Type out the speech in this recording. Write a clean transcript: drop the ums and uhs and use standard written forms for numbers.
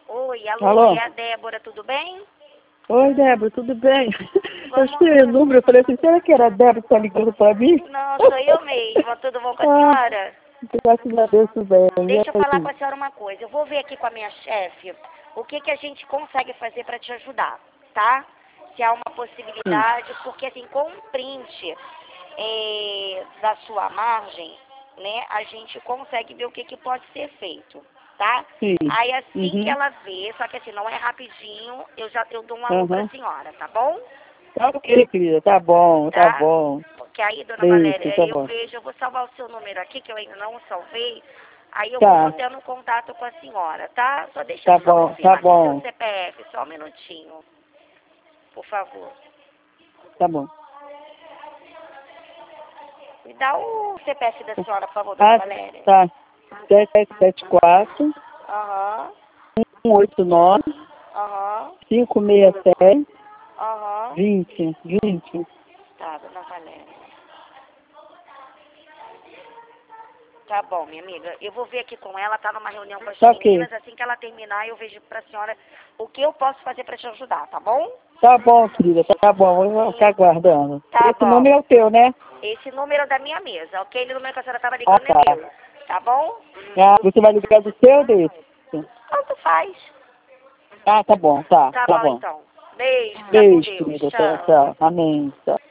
Oi, alô, Alô? é a Débora, tudo bem? Oi, Débora, tudo bem? Eu achei o número, eu falei assim, será que era a Débora que tá ligando pra mim? Não, sou eu mesma, tudo bom com a senhora? Graças a Deus, tudo bem. Deixa eu falar E com a senhora uma coisa, eu vou ver aqui com a minha chefe o que que a gente consegue fazer para te ajudar, tá? Se há uma possibilidade, porque assim, com um print da sua margem, né, a gente consegue ver o que que pode ser feito, tá? sim. Aí assim que Uhum. ela vê, só que assim, não é rapidinho, eu dou um alô pra Uhum. senhora, tá bom? Tá ok, querida, tá bom, tá Tá? bom. Porque aí, dona Isso, Valéria, tá eu bom. vejo, eu vou salvar o seu número aqui, que eu ainda não salvei, aí eu vou Tá, tendo contato com a senhora, tá? Só deixa tá eu só bom, tá confirmar aqui seu bom, CPF, só um minutinho, por favor. tá bom. Me dá o CPF da senhora, por favor, dona Ah, Valéria. tá. 7774 Aham, 189 aham, 567 aham. 20. Tá, dona Valéria. Tá bom, minha amiga. Eu vou ver aqui com ela, tá numa reunião com as Tá ok. meninas. Assim que ela terminar, eu vejo pra senhora o que eu posso fazer pra te ajudar, tá bom? Tá bom, querida, tá bom, vou ficar aguardando. Tá Esse bom. número é o teu, né? Esse número é da minha mesa, ok? O número que a senhora tava Ah, ligando tá. é meu, tá bom? Ah, você vai ligar do seu ou desse? Tanto faz. Ah, tá bom, Tá tá bom, bom. então. Beijo, fica com Beijo, Deus. querida, Tchau. tchau. Amém, tchau.